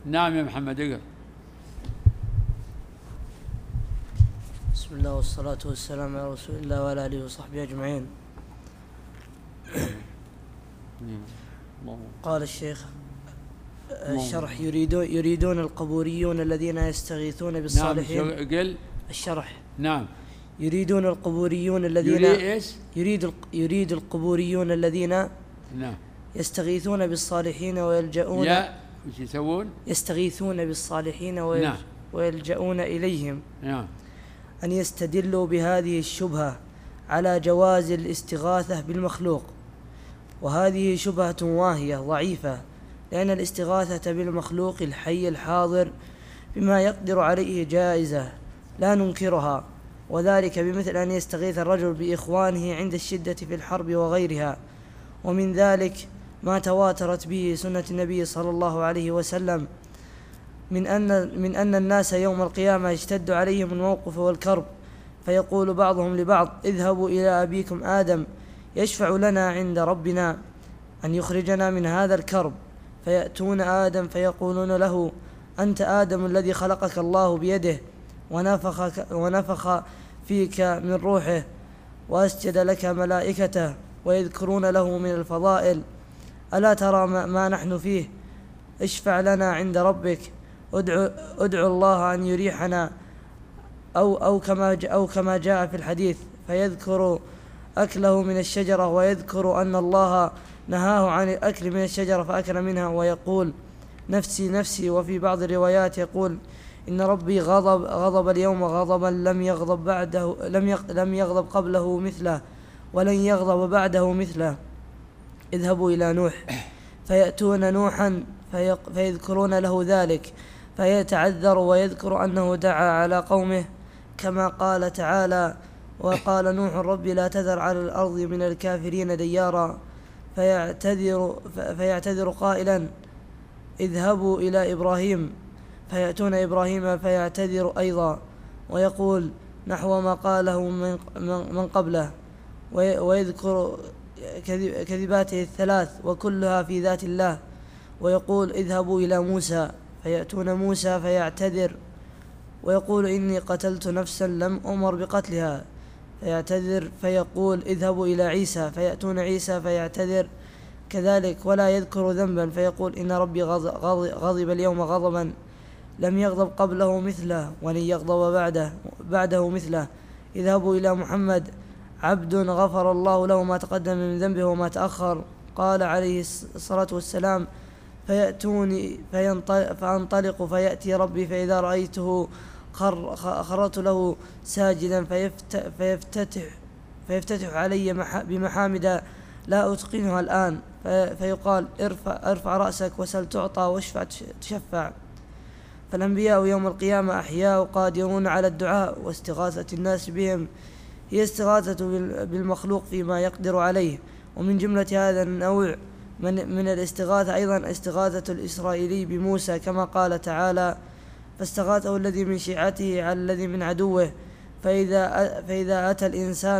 نعم يا محمد اقرأ. بسم الله والصلاة والسلام على رسول الله وعلى آله وصحبه أجمعين. قال الشيخ الشرح يريدون القبوريون الذين يستغيثون بالصالحين. نعم قل الشرح. نعم. يريدون القبوريون الذين يريد القبوريون الذين نعم يستغيثون بالصالحين ويلجؤون وش يسوون؟ يستغيثون بالصالحين نعم. ويلجؤون إليهم. نعم. أن يستدلوا بهذه الشبهة على جواز الاستغاثة بالمخلوق، وهذه شبهة واهية ضعيفة، لأن الاستغاثة بالمخلوق الحي الحاضر بما يقدر عليه جائزة لا ننكرها، وذلك بمثل أن يستغيث الرجل بإخوانه عند الشدة في الحرب وغيرها. ومن ذلك ما تواترت به سنة النبي صلى الله عليه وسلم من أن الناس يوم القيامة يشتد عليهم الموقف والكرب، فيقول بعضهم لبعض: اذهبوا إلى أبيكم آدم يشفع لنا عند ربنا أن يخرجنا من هذا الكرب. فيأتون آدم فيقولون له: أنت آدم الذي خلقك الله بيده ونفخ فيك من روحه وأسجد لك ملائكته، ويذكرون له من الفضائل. ألا ترى ما نحن فيه؟ اشفع لنا عند ربك، ادعو الله أن يريحنا، أو كما جاء في الحديث. فيذكر أكله من الشجرة، ويذكر أن الله نهاه عن الأكل من الشجرة فأكل منها، ويقول: نفسي نفسي. وفي بعض الروايات يقول: إن ربي غضب اليوم غضبا لم يغضب قبله مثله ولن يغضب بعده مثله. اذهبوا إلى نوح. فيأتون نوحا فيذكرون له ذلك، فيتعذر ويذكر أنه دعا على قومه كما قال تعالى: وقال نوح رب لا تذر على الأرض من الكافرين ديارا. فيعتذر قائلا: اذهبوا إلى إبراهيم. فيأتون إبراهيم فيعتذر أيضا ويقول نحو ما قاله من قبله، ويذكر كذباته الثلاث وكلها في ذات الله، ويقول: اذهبوا إلى موسى. فيأتون موسى فيعتذر ويقول: إني قتلت نفسا لم أمر بقتلها. فيعتذر فيقول: اذهبوا إلى عيسى. فيأتون عيسى فيعتذر كذلك ولا يذكر ذنبا، فيقول: إن ربي غضب اليوم غضبا لم يغضب قبله مثله ولن يغضب بعده مثله. اذهبوا إلى محمد عبد غفر الله له ما تقدم من ذنبه وما تأخر. قال عليه الصلاة والسلام: فيأتوني فأنطلق فيأتي ربي فإذا رأيته خررت له ساجدا فيفتتح علي بمحامد لا أتقنها الآن، فيقال: ارفع رأسك وسل تعطى واشفع تشفع. فالأنبياء يوم القيامة أحياء قادرون على الدعاء، واستغاثة الناس بهم هي استغاثة بالمخلوق فيما يقدر عليه. ومن جملة هذا النوع من الاستغاثة أيضا استغاثة الإسرائيلي بموسى، كما قال تعالى: فاستغاثه الذي من شيعته على الذي من عدوه. فإذا أتى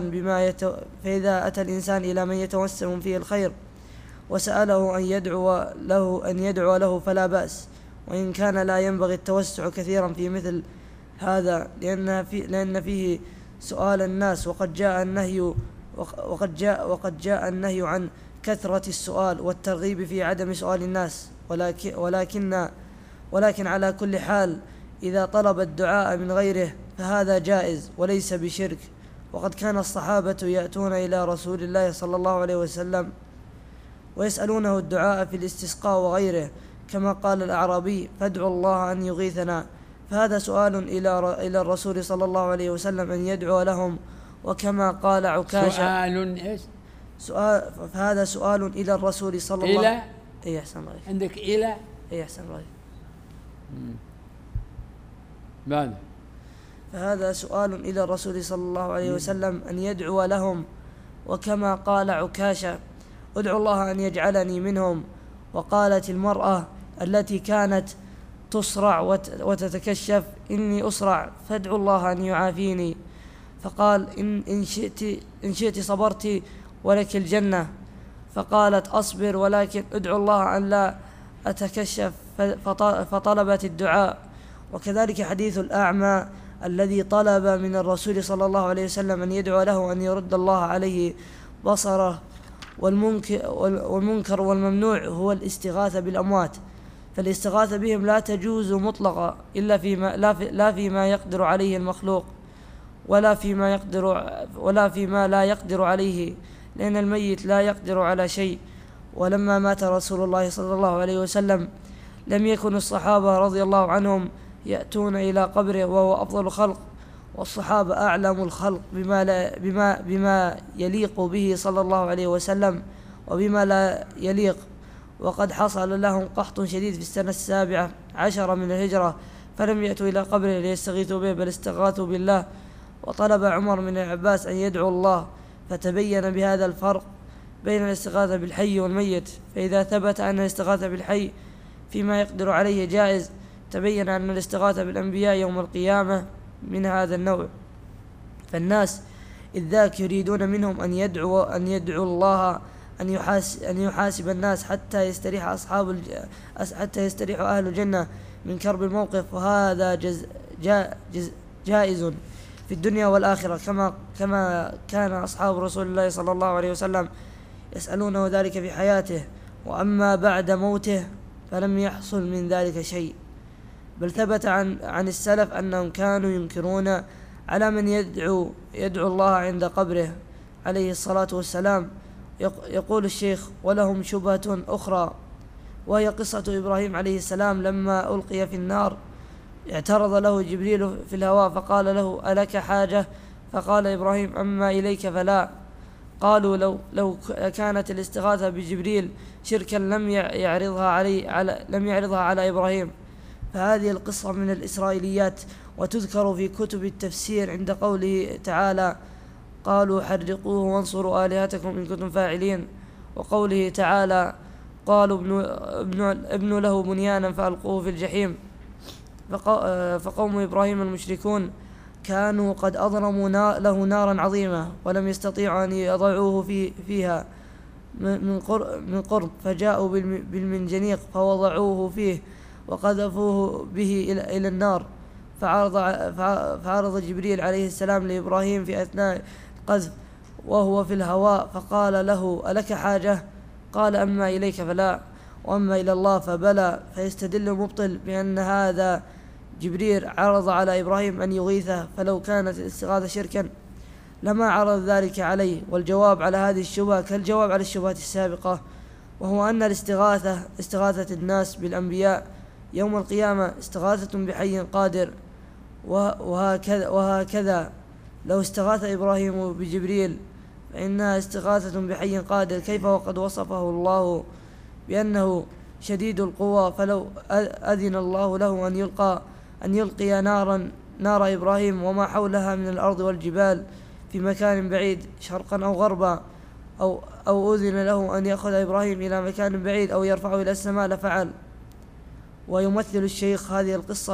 الإنسان إلى من يتوسم فيه الخير وسأله أن يدعو له فلا بأس، وإن كان لا ينبغي التوسع كثيرا في مثل هذا، لأن فيه سؤال الناس، وقد جاء النهي عن كثرة السؤال والترغيب في عدم سؤال الناس. ولكن على كل حال إذا طلب الدعاء من غيره فهذا جائز وليس بشرك. وقد كان الصحابة يأتون إلى رسول الله صلى الله عليه وسلم ويسألونه الدعاء في الاستسقاء وغيره، كما قال الأعرابي: فادعوا الله أن يغيثنا. فهذا سؤال إلى الرسول صلى الله عليه وسلم أن يدعو لهم، وكما قال عكاشة فهذا سؤال إلى الرسول صلى الله عليه وسلم. إيه أحسن رأيك عندك إلى إيه أحسن رأيك بعد. فهذا سؤال إلى الرسول صلى الله عليه وسلم أن يدعو لهم، وكما قال عكاشة: ادعو الله أن يجعلني منهم. وقالت المرأة التي كانت تصرع وتتكشف: إني أصرع فادعو الله أن يعافيني. فقال: إن شئت صبرت ولك الجنة. فقالت: أصبر، ولكن ادعو الله أتكشف فطلبت الدعاء. وكذلك حديث الأعمى الذي طلب من الرسول صلى الله عليه وسلم أن يدعو له أن يرد الله عليه بصره. والمنكر والممنوع هو الاستغاثة بالأموات، فالاستغاثة بهم لا تجوز مطلقا إلا لا فيما يقدر عليه المخلوق ولا فيما لا يقدر عليه، لأن الميت لا يقدر على شيء. ولما مات رسول الله صلى الله عليه وسلم لم يكن الصحابة رضي الله عنهم يأتون إلى قبره وهو أفضل الخلق، والصحابة أعلم الخلق بما يليق به صلى الله عليه وسلم وبما لا يليق. وقد حصل لهم قحط شديد في السنة 17 من الهجرة، فلم يأتوا إلى قبره ليستغيثوا به، بل استغاثوا بالله. وطلب عمر من العباس أن يدعو الله، فتبين بهذا الفرق بين الاستغاثة بالحي والميت. فإذا ثبت أن الاستغاثة بالحي فيما يقدر عليه جائز، تبين أن الاستغاثة بالأنبياء يوم القيامة من هذا النوع. فالناس إذ ذاك يريدون منهم أن يدعو الله أن يحاسب الناس حتى يستريح أهل الجنة من كرب الموقف، وهذا جائز في الدنيا والآخرة، كما كان أصحاب رسول الله صلى الله عليه وسلم يسألونه ذلك في حياته، وأما بعد موته فلم يحصل من ذلك شيء. بل ثبت عن السلف أنهم كانوا ينكرون على من يدعو الله عند قبره عليه الصلاة والسلام. يقول الشيخ: ولهم شبهة أخرى، وهي قصة إبراهيم عليه السلام لما ألقي في النار، اعترض له جبريل في الهواء فقال له: ألك حاجة؟ فقال إبراهيم: أما إليك فلا. قالوا: لو كانت الاستغاثة بجبريل شركا لم يعرضها على إبراهيم. فهذه القصة من الإسرائيليات، وتذكر في كتب التفسير عند قوله تعالى: قالوا حرقوه وانصروا آلهتكم إن كنتم فاعلين، وقوله تعالى: قالوا ابنوا له بنيانا فألقوه في الجحيم. فقوم إبراهيم المشركون كانوا قد أضرموا له نارا عظيمة ولم يستطيعوا أن يضعوه فيها من قرب، فجاءوا بالمنجنيق فوضعوه فيه وقذفوه به إلى النار. فعرض جبريل عليه السلام لإبراهيم في أثناء القذف وهو في الهواء، فقال له: ألك حاجة؟ قال: أما إليك فلا، وأما إلى الله فبلى. فيستدل المبطل بأن هذا جبريل عرض على إبراهيم أن يغيثه، فلو كانت الاستغاثة شركا لما عرض ذلك عليه. والجواب على هذه الشبهة كالجواب على الشبهات السابقة، وهو أن استغاثة الناس بالأنبياء يوم القيامة استغاثة بحي قادر. وهكذا لو استغاث إبراهيم بجبريل فإنها استغاثة بحي قادر، كيف وقد وصفه الله بأنه شديد القوى. فلو أذن الله له أن يلقي نار إبراهيم وما حولها من الأرض والجبال في مكان بعيد شرقا أو غربا، أو أذن له أن يأخذ إبراهيم إلى مكان بعيد أو يرفعه إلى السماء لفعل. ويمثل الشيخ هذه القصة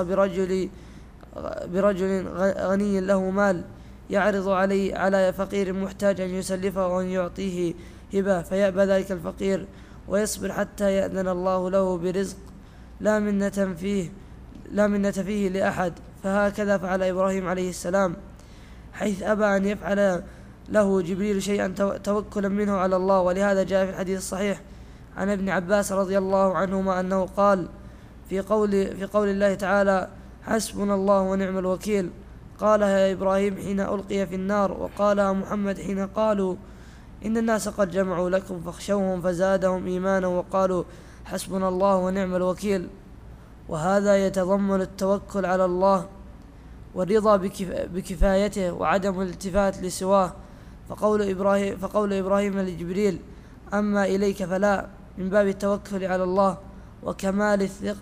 برجل غني له مال يعرض على فقير محتاج أن يسلفه وأن يعطيه هبة، فيأبى ذلك الفقير ويصبر حتى يأذن الله له برزق لا منة فيه لأحد. فهكذا فعل إبراهيم عليه السلام، حيث أبى أن يفعل له جبريل شيئا توكلا منه على الله. ولهذا جاء في الحديث الصحيح عن ابن عباس رضي الله عنهما أنه قال في قول الله تعالى: حسبنا الله ونعم الوكيل، قالها إبراهيم حين ألقي في النار، وقالها محمد حين قالوا: إن الناس قد جمعوا لكم فاخشوهم فزادهم إيمانا وقالوا حسبنا الله ونعم الوكيل. وهذا يتضمن التوكل على الله والرضا بكفايته وعدم الالتفات لسواه. فقول إبراهيم لجبريل: أما إليك فلا، من باب التوكل على الله وكمال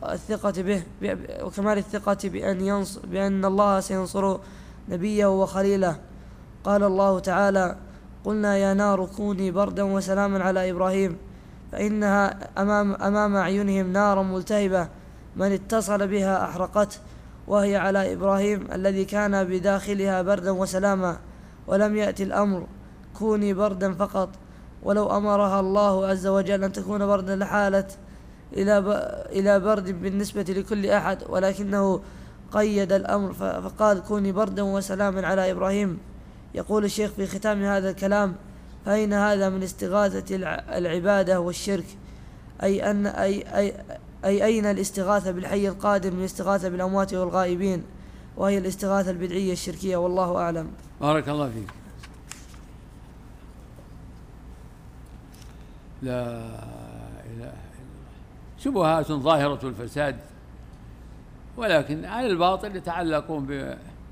الثقة بأن الله سينصر نبيه وخليله. قال الله تعالى: قلنا يا نار كوني بردا وسلاما على إبراهيم، فإنها أمام أعينهم نار ملتهبة من اتصل بها أحرقته، وهي على إبراهيم الذي كان بداخلها بردا وسلاما، ولم يأتي الأمر كوني بردا فقط، ولو أمرها الله عز وجل أن تكون بردا لحالت إلى برد بالنسبة لكل أحد، ولكنه قيد الأمر فقال كوني بردا وسلاما على إبراهيم. يقول الشيخ في ختام هذا الكلام: فأين هذا من استغاثة العبادة والشرك؟ أين الاستغاثة بالحي القادر من الاستغاثة بالأموات والغائبين، وهي الاستغاثة البدعية الشركية، والله أعلم. بارك الله فيك. لا إله إلا الله. شبهات ظاهرة الفساد، ولكن على الباطل يتعلقون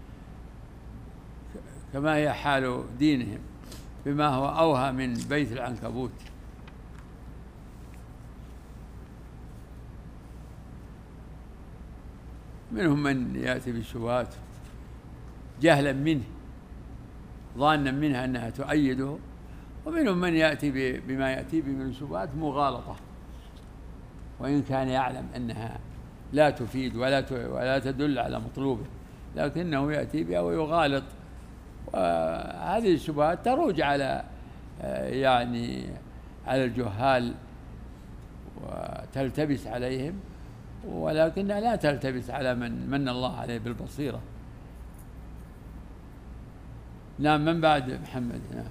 كما هي حال دينهم بما هو أوهى من بيت العنكبوت. منهم من يأتي بالشبهات جهلا منه ظانا منها أنها تؤيده، ومنهم من يأتي بما يأتي به من الشبهات مغالطة، وإن كان يعلم أنها لا تفيد ولا تدل على مطلوبه، لكنه يأتي بها ويغالط. وهذه الشبهات تروج على على الجهال وتلتبس عليهم، ولكنها لا تلتبس على من الله عليه بالبصيرة. نعم. من بعد محمد؟ نعم.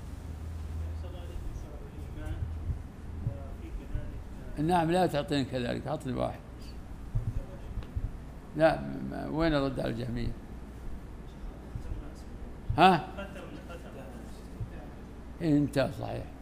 نعم. لا تعطيني كذلك، أعطني واحد. لا، وين الرد على الجهمية؟ ها؟ انت صحيح.